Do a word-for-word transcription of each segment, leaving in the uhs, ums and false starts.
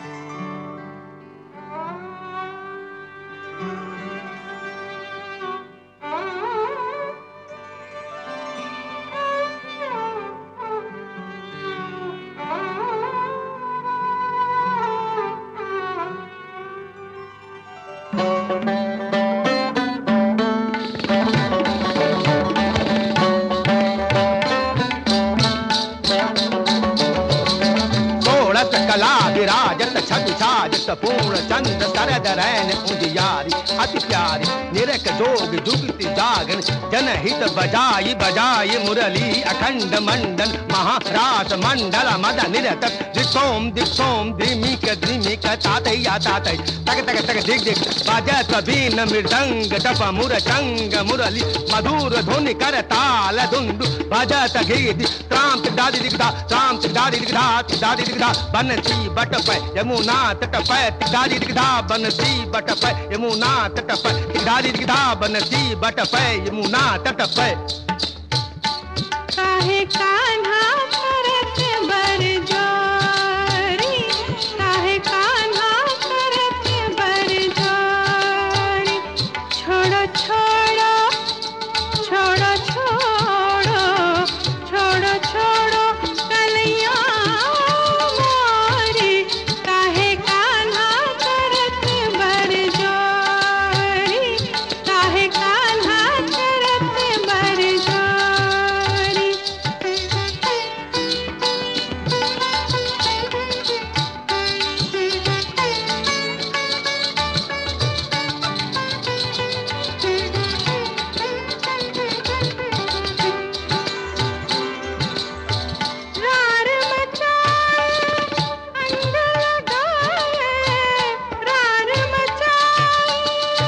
कला विराजत छवि छाजत पूर्ण चंद्र सरद रैन उजियारी अति प्यारी निरख जोग जुगति जागन जनहित बजाई बजाई मुरली अखंड मंडन महारास मंडल मद निरत दिसोम दिसोम धिमिक धिमिक तातैया तातै तक तक तक दिग दिग बाजत बीन मृदंग दप मुर चंग मुरली मधुर धुनि कर ताल धुंदु बाजत गीत त्राम दादी दिगदा त्राम दादी दिगदा दादी दिगदा बनसी बट पे यमुना तट पे दादी दिगदा बनसी बट पे यमुना तट पे दादी दिगदा बनसी बट पे यमुना तट पे काहे कान्हा करत बर जोरी काहे कान्हा करत बर जोरी छोड़ो छोड़ो छोड़ो छोड़ो छोड़ो छोड़ो कलैया मोरी काहे कान्हा करत बर जोरी काहे कान्हा करत बर जोरी रार मचाए अंग लगाए रार मचाए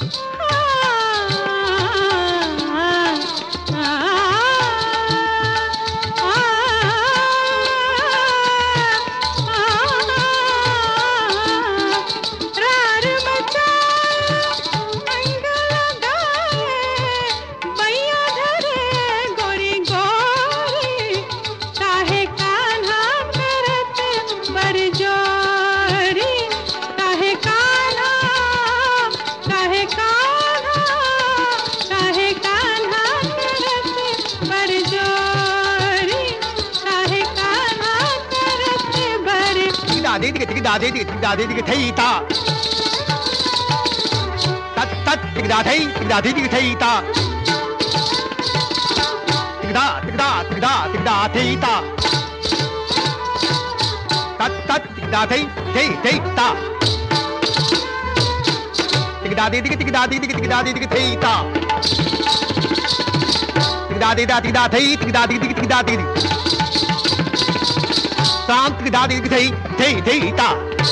रार मचाए अंग लगाए बैया धरे गोरी गोरी काहे कान्हा करत बर जोरी काहे कान्हा काहे कान्हा काहे कान्हा करत बर जोरी काहे कान्हा करत बर दादी दिग दिग दादी दिग दादी दिग थई ता तत तत दिग दादी दिग दादी दिग थई ता दिग दा दिग दा दिग दा दिग दा थई ता तत तत दिग दादी थई थई ता दिग दादी दिग दिग दादी दिग दिग दादी दिग थई ता दिग दादी दा दिग दा थई दिग दादी दिग दिग दादी दिग शांत दिग दादी दिग थई थई थई ता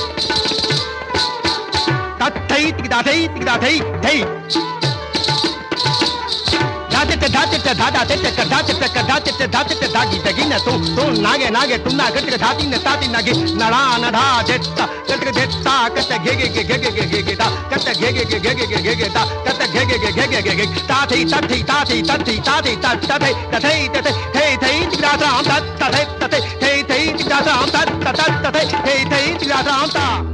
तत थई दिग दा थई दिग दा थई थई दाते ते दाते ते दादा ते ते दाते ते दाते ते दाते ते दागी दगी न तू तू नागे नागे तू ना गट धाती न ताती नागे नड़ा नड़ा देता कट देता कट गे गे गे गे गे गे गे दा कट गे गे गे गे गे गे गे दा कट गे गे गे गे गे गे गे ताती ताती ताती ताती ताती ताती ताती तथई तथई थई थई दिगदा राम तत तथई तथई थई थई दिगदा राम तत तत तथई थई थई दिगदा राम ता